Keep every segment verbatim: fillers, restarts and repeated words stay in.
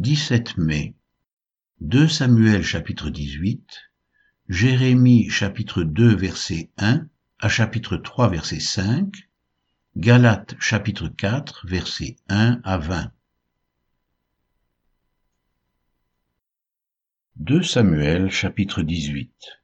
dix-sept mai, deux Samuel chapitre dix-huit, Jérémie chapitre deux verset un à chapitre trois verset cinq, Galates chapitre quatre verset un à vingt. deux Samuel chapitre dix-huit.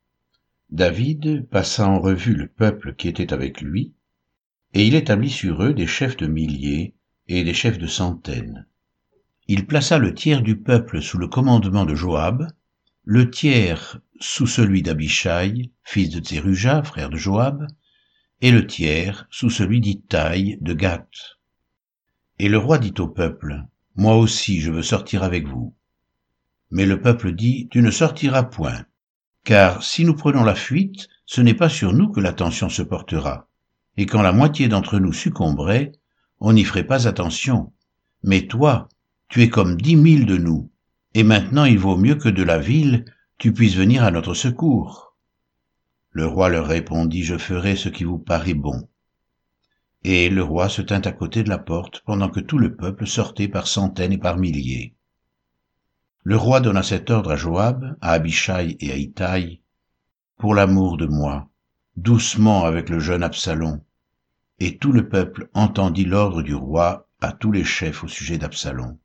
David passa en revue le peuple qui était avec lui, et il établit sur eux des chefs de milliers et des chefs de centaines. Il plaça le tiers du peuple sous le commandement de Joab, le tiers sous celui d'Abishai, fils de Tseruja, frère de Joab, et le tiers sous celui d'Ittaï de Gath. Et le roi dit au peuple, « Moi aussi je veux sortir avec vous. » Mais le peuple dit, « Tu ne sortiras point, car si nous prenons la fuite, ce n'est pas sur nous que l'attention se portera. Et quand la moitié d'entre nous succomberait, on n'y ferait pas attention. Mais toi, tu es comme dix mille de nous, et maintenant il vaut mieux que de la ville, tu puisses venir à notre secours. » Le roi leur répondit, « Je ferai ce qui vous paraît bon. » Et le roi se tint à côté de la porte, pendant que tout le peuple sortait par centaines et par milliers. Le roi donna cet ordre à Joab, à Abishai et à Ittaï, « Pour l'amour de moi, doucement avec le jeune Absalom. » Et tout le peuple entendit l'ordre du roi à tous les chefs au sujet d'Absalom.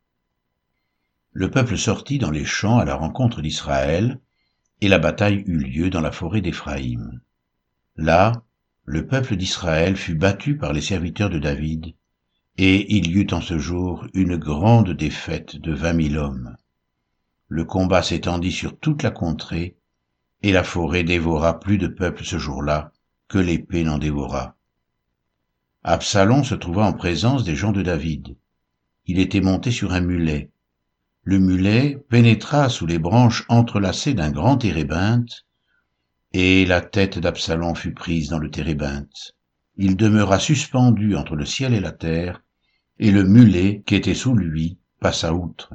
Le peuple sortit dans les champs à la rencontre d'Israël, et la bataille eut lieu dans la forêt d'Éphraïm. Là, le peuple d'Israël fut battu par les serviteurs de David, et il y eut en ce jour une grande défaite de vingt mille hommes. Le combat s'étendit sur toute la contrée, et la forêt dévora plus de peuple ce jour-là que l'épée n'en dévora. Absalom se trouva en présence des gens de David. Il était monté sur un mulet. Le mulet pénétra sous les branches entrelacées d'un grand térébinthe, et la tête d'Absalom fut prise dans le térébinthe. Il demeura suspendu entre le ciel et la terre, et le mulet qui était sous lui passa outre.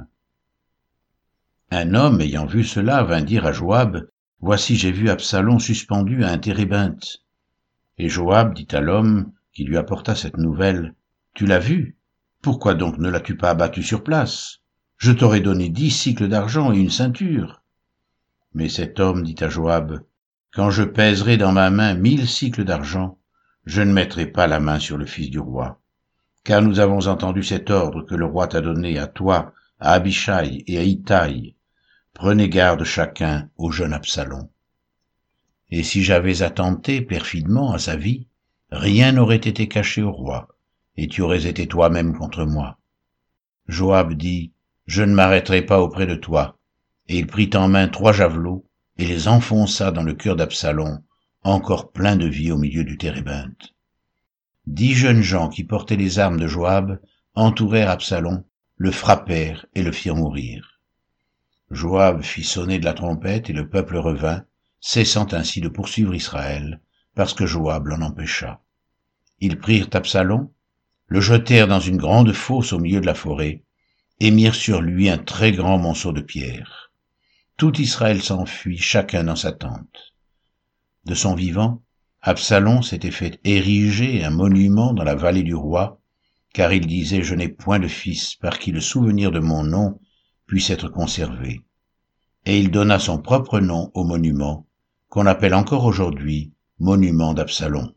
Un homme ayant vu cela vint dire à Joab, « Voici j'ai vu Absalom suspendu à un térébinthe. » Et Joab dit à l'homme qui lui apporta cette nouvelle, « Tu l'as vu? Pourquoi donc ne l'as-tu pas abattu sur place? Je t'aurais donné dix cycles d'argent et une ceinture. » Mais cet homme dit à Joab, « Quand je pèserai dans ma main mille cycles d'argent, je ne mettrai pas la main sur le fils du roi. Car nous avons entendu cet ordre que le roi t'a donné à toi, à Abishai et à Ittaï. Prenez garde chacun au jeune Absalom. Et si j'avais attenté perfidement à sa vie, rien n'aurait été caché au roi, et tu aurais été toi-même contre moi. » Joab dit, « Je ne m'arrêterai pas auprès de toi. » Et il prit en main trois javelots, et les enfonça dans le cœur d'Absalom, encore plein de vie au milieu du térébinthe. Dix jeunes gens qui portaient les armes de Joab entourèrent Absalom, le frappèrent et le firent mourir. Joab fit sonner de la trompette et le peuple revint, cessant ainsi de poursuivre Israël, parce que Joab l'en empêcha. Ils prirent Absalom, le jetèrent dans une grande fosse au milieu de la forêt, et mirent sur lui un très grand monceau de pierres. Tout Israël s'enfuit, chacun dans sa tente. De son vivant, Absalom s'était fait ériger un monument dans la vallée du roi, car il disait « Je n'ai point de fils par qui le souvenir de mon nom puisse être conservé. » Et il donna son propre nom au monument, qu'on appelle encore aujourd'hui monument d'Absalom.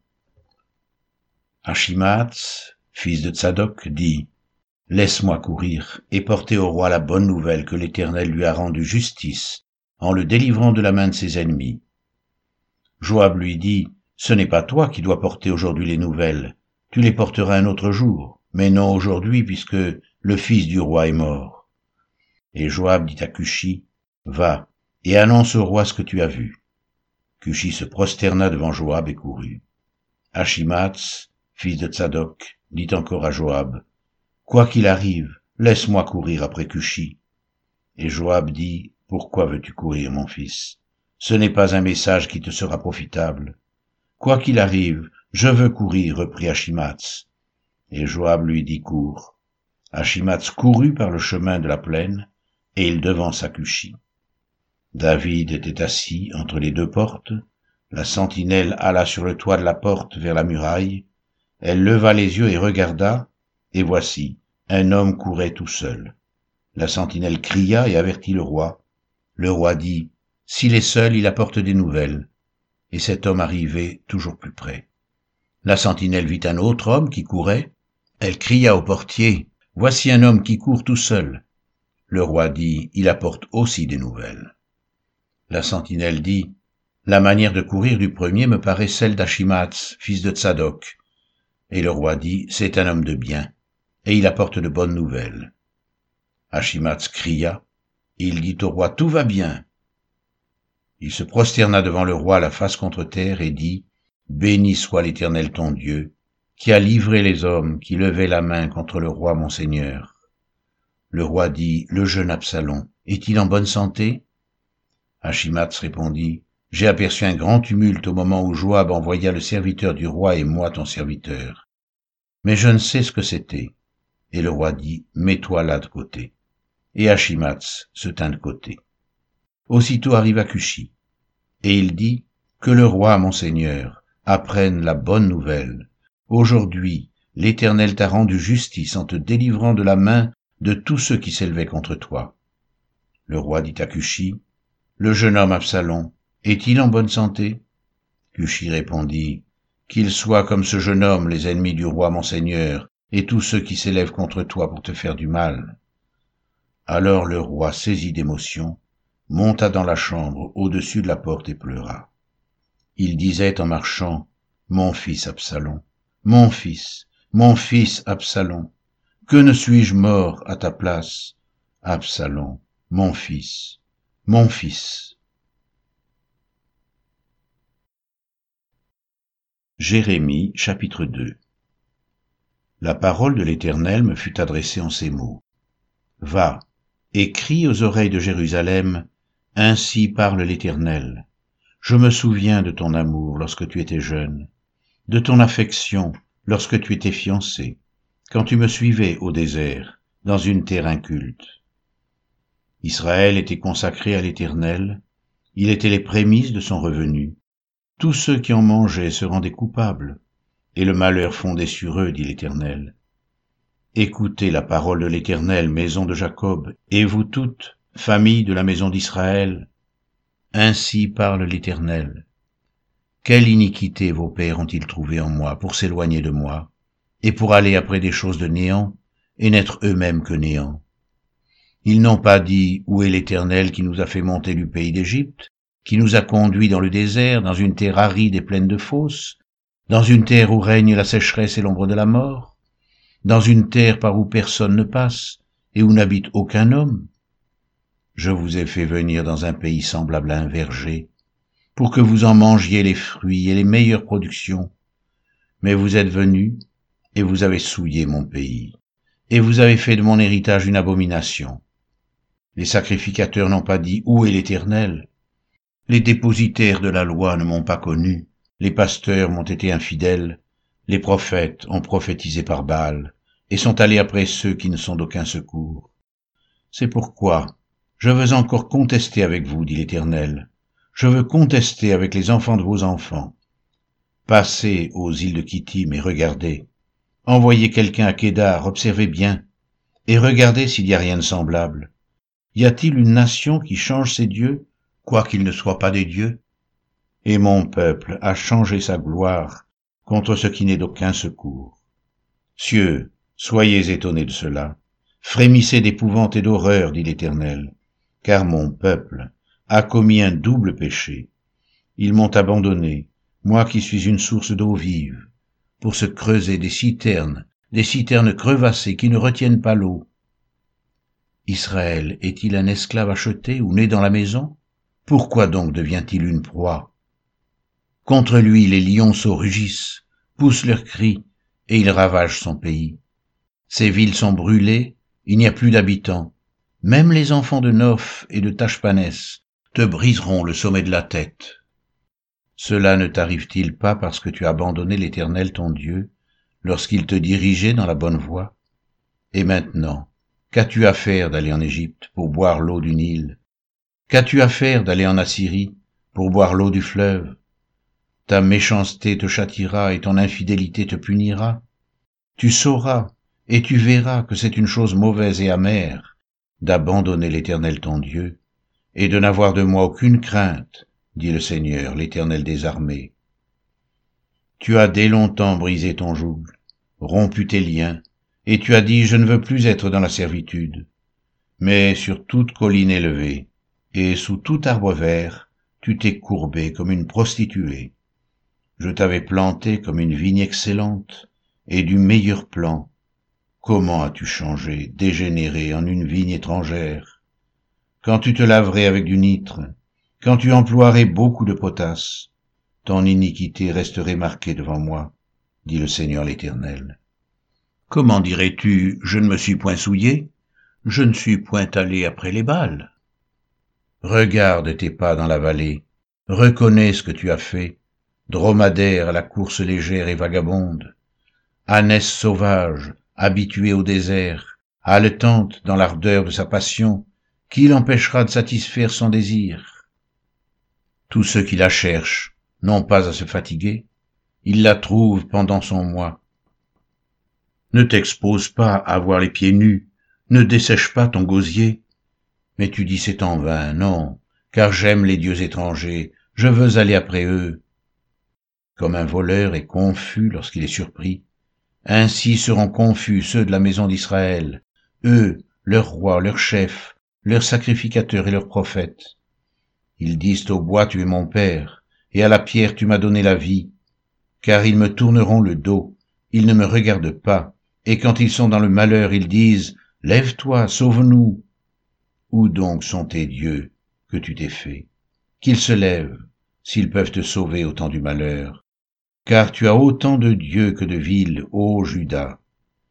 Achimaatz, fils de Tsadok, dit « Laisse-moi courir et porter au roi la bonne nouvelle que l'Éternel lui a rendu justice en le délivrant de la main de ses ennemis. » Joab lui dit, « Ce n'est pas toi qui dois porter aujourd'hui les nouvelles, tu les porteras un autre jour, mais non aujourd'hui puisque le fils du roi est mort. » Et Joab dit à Cushi, « Va, et annonce au roi ce que tu as vu. » Cushi se prosterna devant Joab et courut. Achimaatz, fils de Tsadok, dit encore à Joab, « Quoi qu'il arrive, laisse-moi courir après Cushi. » Et Joab dit, « Pourquoi veux-tu courir, mon fils? Ce n'est pas un message qui te sera profitable. »« Quoi qu'il arrive, je veux courir, reprit Achimaatz. » Et Joab lui dit, « Cours. » Achimaatz courut par le chemin de la plaine, et il devança Cushi. David était assis entre les deux portes, la sentinelle alla sur le toit de la porte vers la muraille, elle leva les yeux et regarda, et voici, un homme courait tout seul. La sentinelle cria et avertit le roi. Le roi dit, « S'il est seul, il apporte des nouvelles. » Et cet homme arrivait toujours plus près. La sentinelle vit un autre homme qui courait. Elle cria au portier, « Voici un homme qui court tout seul. » Le roi dit, « Il apporte aussi des nouvelles. » La sentinelle dit, « La manière de courir du premier me paraît celle d'Achimaatz, fils de Tsadok. » Et le roi dit, « C'est un homme de bien, et il apporte de bonnes nouvelles. » Achimaatz cria, et il dit au roi, « Tout va bien. » Il se prosterna devant le roi la face contre terre et dit, « Béni soit l'Éternel ton Dieu, qui a livré les hommes qui levaient la main contre le roi mon seigneur. » Le roi dit, « Le jeune Absalom, est-il en bonne santé ?» Achimaatz répondit, « J'ai aperçu un grand tumulte au moment où Joab envoya le serviteur du roi et moi ton serviteur. Mais je ne sais ce que c'était. » Et le roi dit, « Mets-toi là de côté. » Et Achimaatz se tint de côté. Aussitôt arriva Cushi, et il dit, « Que le roi, mon seigneur, apprenne la bonne nouvelle. Aujourd'hui, l'Éternel t'a rendu justice en te délivrant de la main de tous ceux qui s'élevaient contre toi. » Le roi dit à Cushi, « Le jeune homme Absalom, est-il en bonne santé ?» Cushi répondit, « Qu'il soit comme ce jeune homme, les ennemis du roi, mon seigneur, et tous ceux qui s'élèvent contre toi pour te faire du mal. » Alors le roi, saisi d'émotion, monta dans la chambre au-dessus de la porte et pleura. Il disait en marchant, « Mon fils Absalom, mon fils, mon fils Absalom, que ne suis-je mort à ta place, Absalom, mon fils, mon fils. » Jérémie, chapitre deux. La parole de l'Éternel me fut adressée en ces mots. Va, et crie aux oreilles de Jérusalem, ainsi parle l'Éternel. Je me souviens de ton amour lorsque tu étais jeune, de ton affection lorsque tu étais fiancé, quand tu me suivais au désert, dans une terre inculte. Israël était consacré à l'Éternel, il était les prémices de son revenu. Tous ceux qui en mangeaient se rendaient coupables, et le malheur fondait sur eux, dit l'Éternel. Écoutez la parole de l'Éternel, maison de Jacob, et vous toutes, familles de la maison d'Israël. Ainsi parle l'Éternel. Quelle iniquité vos pères ont-ils trouvée en moi pour s'éloigner de moi, et pour aller après des choses de néant, et n'être eux-mêmes que néant. Ils n'ont pas dit, où est l'Éternel qui nous a fait monter du pays d'Égypte, qui nous a conduits dans le désert, dans une terre aride et pleine de fosses, dans une terre où règne la sécheresse et l'ombre de la mort, dans une terre par où personne ne passe, et où n'habite aucun homme. Je vous ai fait venir dans un pays semblable à un verger, pour que vous en mangiez les fruits et les meilleures productions. Mais vous êtes venus, et vous avez souillé mon pays, et vous avez fait de mon héritage une abomination. Les sacrificateurs n'ont pas dit, où est l'Éternel? Les dépositaires de la loi ne m'ont pas connu, les pasteurs m'ont été infidèles, les prophètes ont prophétisé par Baal, et sont allés après ceux qui ne sont d'aucun secours. C'est pourquoi je veux encore contester avec vous, dit l'Éternel. Je veux contester avec les enfants de vos enfants. Passez aux îles de Kittim et regardez. Envoyez quelqu'un à Kédar, observez bien, et regardez s'il n'y a rien de semblable. Y a-t-il une nation qui change ses dieux, quoiqu'ils ne soient pas des dieux? Et mon peuple a changé sa gloire contre ce qui n'est d'aucun secours. Cieux, soyez étonnés de cela. Frémissez d'épouvante et d'horreur, dit l'Éternel, car mon peuple a commis un double péché. Ils m'ont abandonné, moi qui suis une source d'eau vive, pour se creuser des citernes, des citernes crevassées qui ne retiennent pas l'eau. Israël est-il un esclave acheté ou né dans la maison? Pourquoi donc devient-il une proie? Contre lui les lionceaux rugissent, poussent leurs cris, et ils ravagent son pays. Ses villes sont brûlées, il n'y a plus d'habitants. Même les enfants de Noph et de Tachpanès te briseront le sommet de la tête. Cela ne t'arrive-t-il pas parce que tu as abandonné l'Éternel ton Dieu, lorsqu'il te dirigeait dans la bonne voie? Et maintenant, qu'as-tu à faire d'aller en Égypte pour boire l'eau du Nil? Qu'as-tu à faire d'aller en Assyrie pour boire l'eau du fleuve? Ta méchanceté te châtiera et ton infidélité te punira. Tu sauras et tu verras que c'est une chose mauvaise et amère d'abandonner l'Éternel ton Dieu, et de n'avoir de moi aucune crainte, dit le Seigneur, l'Éternel des armées. Tu as dès longtemps brisé ton joug, rompu tes liens, et tu as dit, je ne veux plus être dans la servitude. Mais sur toute colline élevée, et sous tout arbre vert, tu t'es courbé comme une prostituée. Je t'avais planté comme une vigne excellente, et du meilleur plan. Comment as-tu changé, dégénéré en une vigne étrangère? Quand tu te laverais avec du nitre, quand tu emploierais beaucoup de potasse, ton iniquité resterait marquée devant moi, dit le Seigneur l'Éternel. Comment dirais-tu, je ne me suis point souillé, je ne suis point allé après les Baals? Regarde tes pas dans la vallée, reconnais ce que tu as fait, dromadaire à la course légère et vagabonde, ânesse sauvage, habituée au désert, haletante dans l'ardeur de sa passion, qui l'empêchera de satisfaire son désir? Tous ceux qui la cherchent n'ont pas à se fatiguer, ils la trouvent pendant son mois. Ne t'expose pas à voir les pieds nus, ne dessèche pas ton gosier. Mais tu dis c'est en vain, non, car j'aime les dieux étrangers, je veux aller après eux. Comme un voleur est confus lorsqu'il est surpris, ainsi seront confus ceux de la maison d'Israël, eux, leur roi, leur chef, leurs sacrificateurs et leurs prophètes. Ils disent au bois, tu es mon père, et à la pierre, tu m'as donné la vie, car ils me tourneront le dos, ils ne me regardent pas, et quand ils sont dans le malheur, ils disent, lève-toi, sauve-nous. Où donc sont tes dieux que tu t'es fait? Qu'ils se lèvent, s'ils peuvent te sauver au temps du malheur, car tu as autant de dieux que de villes, ô Juda.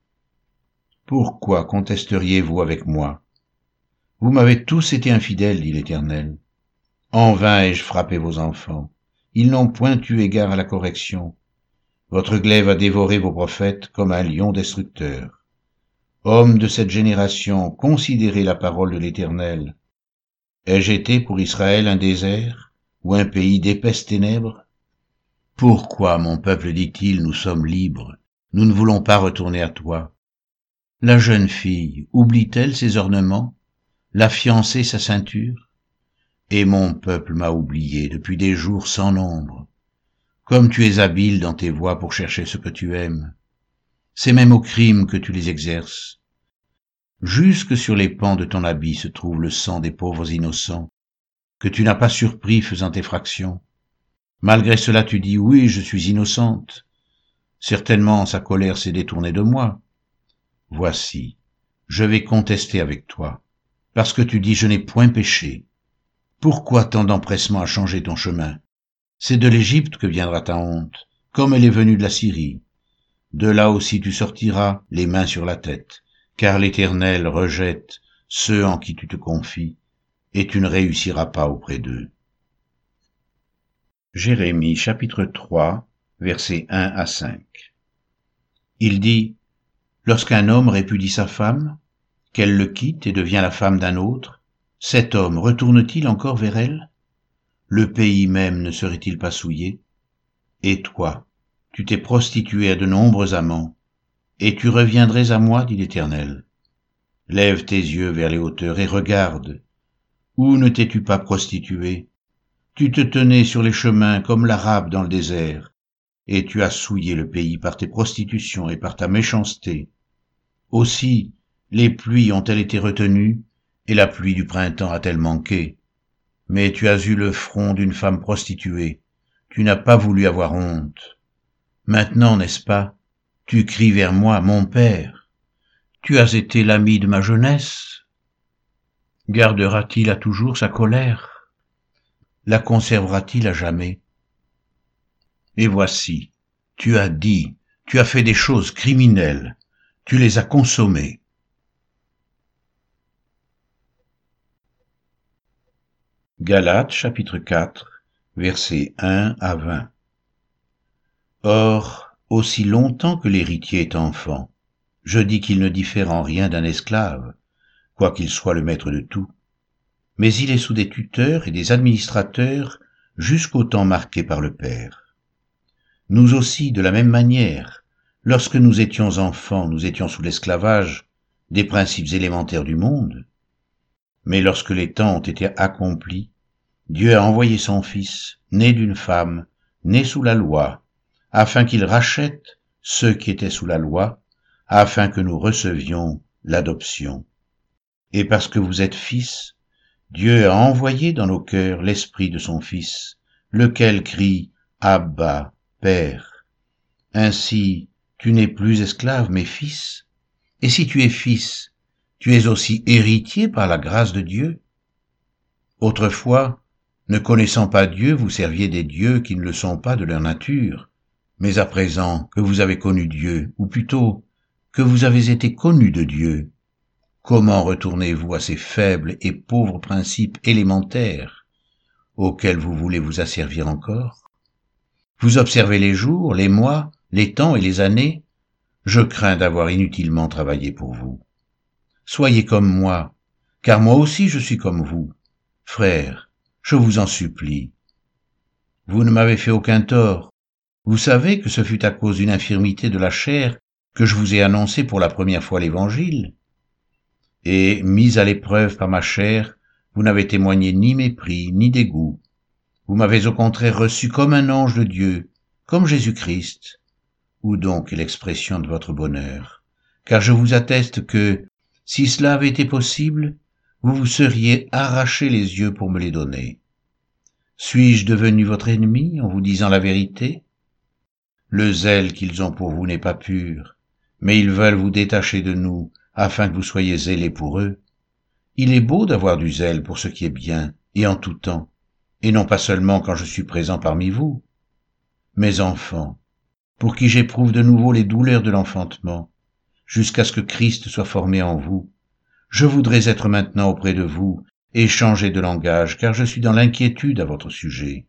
Pourquoi contesteriez-vous avec moi? Vous m'avez tous été infidèles, dit l'Éternel. En vain ai-je frappé vos enfants. Ils n'ont point eu égard à la correction. Votre glaive a dévoré vos prophètes comme un lion destructeur. Hommes de cette génération, considérez la parole de l'Éternel. Ai-je été pour Israël un désert, ou un pays d'épaisses ténèbres? Pourquoi, mon peuple, dit-il, nous sommes libres, nous ne voulons pas retourner à toi? La jeune fille, oublie-t-elle ses ornements, la fiancée sa ceinture? Et mon peuple m'a oublié depuis des jours sans nombre. Comme tu es habile dans tes voies pour chercher ce que tu aimes, c'est même au crime que tu les exerces. Jusque sur les pans de ton habit se trouve le sang des pauvres innocents, que tu n'as pas surpris faisant effraction. Malgré cela tu dis, oui, je suis innocente. Certainement sa colère s'est détournée de moi. Voici, je vais contester avec toi, parce que tu dis, je n'ai point péché. Pourquoi tant d'empressement à changer ton chemin? C'est de l'Égypte que viendra ta honte, comme elle est venue de la Syrie. De là aussi tu sortiras les mains sur la tête, car l'Éternel rejette ceux en qui tu te confies, et tu ne réussiras pas auprès d'eux. Jérémie chapitre trois, versets un à cinq. Il dit, lorsqu'un homme répudie sa femme, qu'elle le quitte et devient la femme d'un autre, cet homme retourne-t-il encore vers elle? Le pays même ne serait-il pas souillé? Et toi, tu t'es prostitué à de nombreux amants, et tu reviendrais à moi, dit l'Éternel. Lève tes yeux vers les hauteurs et regarde. Où ne t'es-tu pas prostitué? Tu te tenais sur les chemins comme l'Arabe dans le désert, et tu as souillé le pays par tes prostitutions et par ta méchanceté. Aussi, les pluies ont-elles été retenues, et la pluie du printemps a-t-elle manqué? Mais tu as eu le front d'une femme prostituée, tu n'as pas voulu avoir honte. Maintenant, n'est-ce pas, tu cries vers moi, mon père. Tu as été l'ami de ma jeunesse. Gardera-t-il à toujours sa colère? La conservera-t-il à jamais? Et voici, tu as dit, tu as fait des choses criminelles, tu les as consommées. Galates chapitre quatre, versets un à vingt. Or, aussi longtemps que l'héritier est enfant, je dis qu'il ne diffère en rien d'un esclave, quoiqu'il soit le maître de tout. Mais il est sous des tuteurs et des administrateurs jusqu'au temps marqué par le Père. Nous aussi, de la même manière, lorsque nous étions enfants, nous étions sous l'esclavage des principes élémentaires du monde. Mais lorsque les temps ont été accomplis, Dieu a envoyé son Fils, né d'une femme, né sous la loi, afin qu'il rachète ceux qui étaient sous la loi, afin que nous recevions l'adoption. Et parce que vous êtes fils, Dieu a envoyé dans nos cœurs l'esprit de son Fils, lequel crie « Abba, Père ». Ainsi, tu n'es plus esclave, mais fils. Et si tu es fils, tu es aussi héritier par la grâce de Dieu. Autrefois, ne connaissant pas Dieu, vous serviez des dieux qui ne le sont pas de leur nature. Mais à présent que vous avez connu Dieu, ou plutôt, que vous avez été connus de Dieu, comment retournez-vous à ces faibles et pauvres principes élémentaires auxquels vous voulez vous asservir encore? Vous observez les jours, les mois, les temps et les années. Je crains d'avoir inutilement travaillé pour vous. Soyez comme moi, car moi aussi je suis comme vous. Frères, je vous en supplie. Vous ne m'avez fait aucun tort. Vous savez que ce fut à cause d'une infirmité de la chair que je vous ai annoncé pour la première fois l'Évangile. Et, mis à l'épreuve par ma chair, vous n'avez témoigné ni mépris, ni dégoût. Vous m'avez au contraire reçu comme un ange de Dieu, comme Jésus-Christ. Où donc est l'expression de votre bonheur? Car je vous atteste que, si cela avait été possible, vous vous seriez arraché les yeux pour me les donner. Suis-je devenu votre ennemi en vous disant la vérité? Le zèle qu'ils ont pour vous n'est pas pur, mais ils veulent vous détacher de nous, afin que vous soyez zélés pour eux. Il est beau d'avoir du zèle pour ce qui est bien, et en tout temps, et non pas seulement quand je suis présent parmi vous. Mes enfants, pour qui j'éprouve de nouveau les douleurs de l'enfantement, jusqu'à ce que Christ soit formé en vous, je voudrais être maintenant auprès de vous et changer de langage, car je suis dans l'inquiétude à votre sujet.